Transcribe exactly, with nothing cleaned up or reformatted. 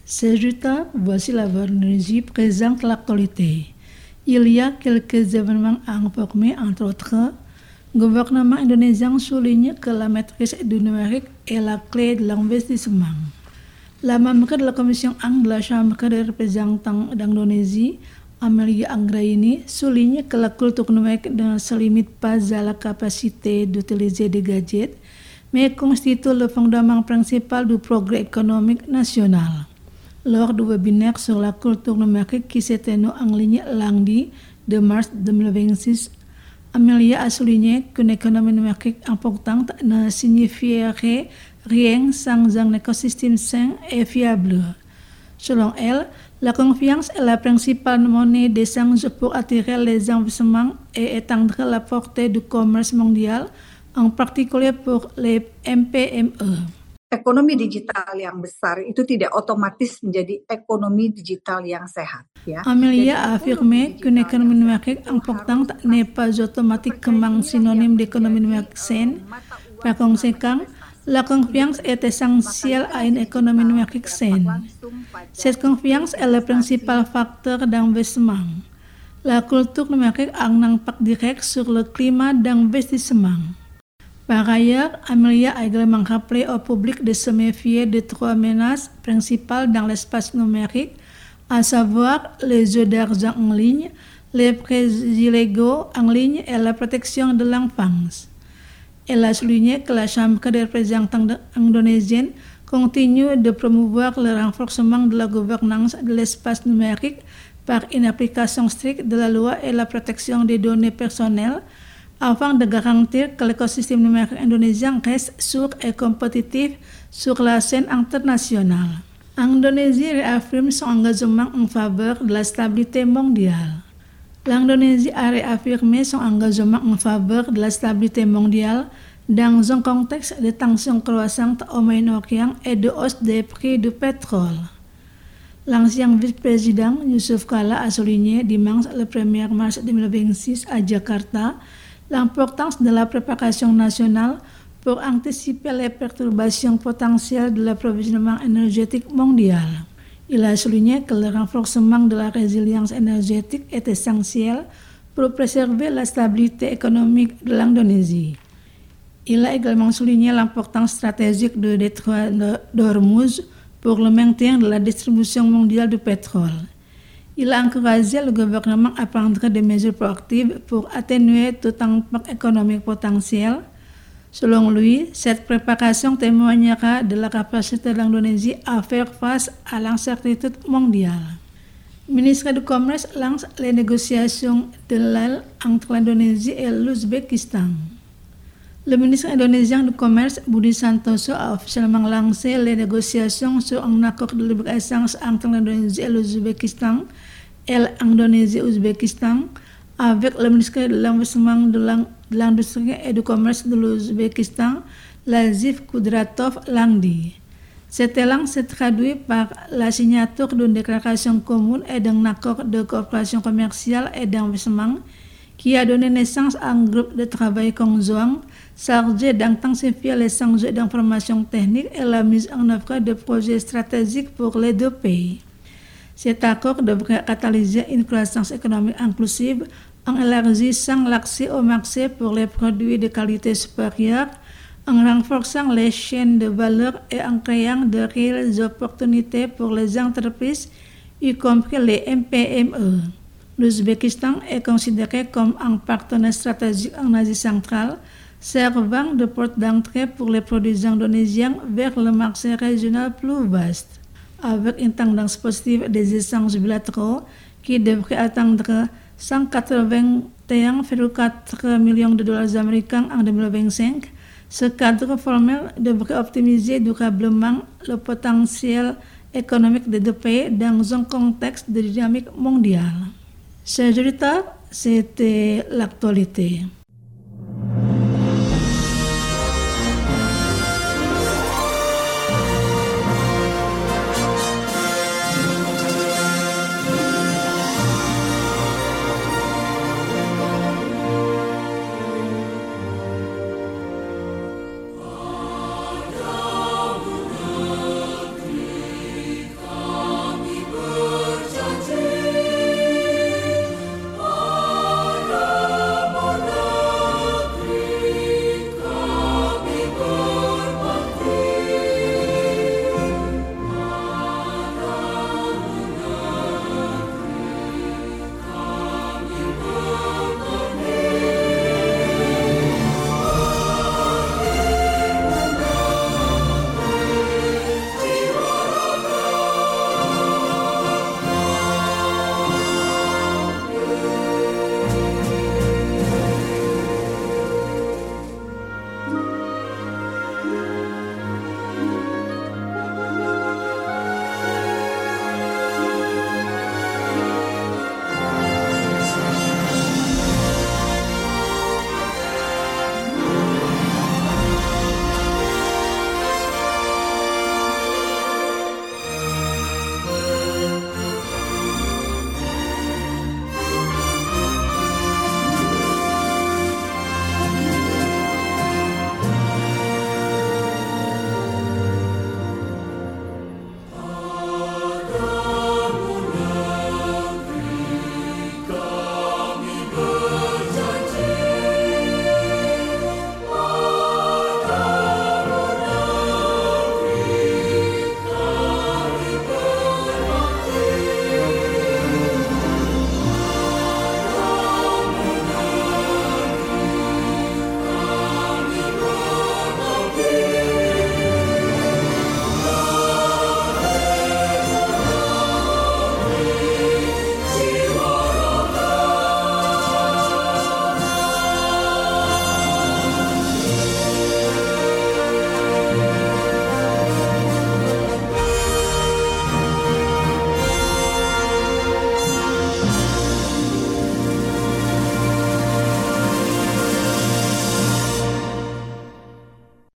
C'est Juta, voici la Indonésie présente l'actualité. Il y a quelques événements à informer, entre autres. Le gouvernement indonésien souligne que la maîtrise du numérique est la clé de l'investissement. La membre de la commission un de la Chambre des représentants d'Indonésie, Amelia Anggraini, souligne que la culture numérique ne se limite pas à la capacité d'utiliser des gadgets, mais constitue le fondement principal du progrès économique national. Lors du webinaire sur la culture numérique qui s'est tenu en ligne lundi deux mars deux mille vingt-six, Amelia a souligné qu'une économie numérique importante ne signifierait rien sans un écosystème sain et fiable. Selon elle, la confiance est la principale monnaie d'échange pour attirer les investissements et étendre la portée du commerce mondial, en particulier pour les M P M E. Ekonomi digital yang besar itu tidak otomatis menjadi ekonomi digital yang sehat. Ya. Amelia a affirmé qu'une économie numérique importante n'est pas automatiquement synonyme d'économie numérique saine. Par conséquent, la confiance est essentielle à une économie numérique saine. Cette confiance est le principal facteur d'investissement. La culture numérique a un impact direct sur le climat d'investissement. Par ailleurs, Amelia a également rappelé au public de se méfier de trois menaces principales dans l'espace numérique, à savoir les jeux d'argent en ligne, les prêts illégaux en ligne et la protection de l'enfance. Elle a souligné que la Chambre des représentants indonésienne continue de promouvoir le renforcement de la gouvernance de l'espace numérique par une application stricte de la loi et la protection des données personnelles, afin de garantir que l'écosystème numérique indonésien reste sûr et compétitif sur la scène internationale. L'Indonésie réaffirme son engagement en faveur de la stabilité mondiale. L'Indonésie a réaffirmé son engagement en faveur de la stabilité mondiale dans un contexte de tensions croissantes au Moyen-Orient et de hausse des prix du pétrole. L'ancien vice-président Yusuf Kala a souligné dimanche le premier mars deux mille vingt-six à Jakarta l'importance de la préparation nationale pour anticiper les perturbations potentielles de l'approvisionnement énergétique mondial. Il a souligné que le renforcement de la résilience énergétique est essentiel pour préserver la stabilité économique de l'Indonésie. Il a également souligné l'importance stratégique du détroit d'Ormuz pour le maintien de la distribution mondiale du pétrole. Il a encouragé le gouvernement à prendre des mesures proactives pour atténuer tout impact économique potentiel. Selon lui, cette préparation témoignera de la capacité de l'Indonésie à faire face à l'incertitude mondiale. Le ministre du Commerce lance les négociations de l'aile entre l'Indonésie et l'Ouzbékistan. Le ministre indonésien du Commerce, Budi Santoso, a officiellement lancé les négociations sur un accord de libre-échange entre l'Indonésie et l'Ouzbékistan et l'Indonésie-Ouzbékistan avec le ministre de l'Investissement, de l'Industrie et du Commerce de l'Ouzbékistan, Lazif Kudratov lundi. Cet élan s'est traduit par la signature d'une déclaration commune et d'un accord de coopération commerciale et d'investissement qui a donné naissance à un groupe de travail conjoint chargé d'intensifier l'échange d'informations techniques et la mise en œuvre de projets stratégiques pour les deux pays. Cet accord devrait catalyser une croissance économique inclusive en élargissant l'accès au marché pour les produits de qualité supérieure, en renforçant les chaînes de valeur et en créant de réelles opportunités pour les entreprises, y compris les M P M E. L'Ouzbékistan est considéré comme un partenaire stratégique en Asie centrale, servant de porte d'entrée pour les produits indonésiens vers le marché régional plus vaste. Avec une tendance positive des échanges bilatéraux qui devrait atteindre cent quatre-vingt-un virgule quatre millions de dollars américains en deux mille vingt-cinq, ce cadre formel devrait optimiser durablement le potentiel économique des deux pays dans un contexte de dynamique mondiale. C'est Jurita, c'était l'actualité.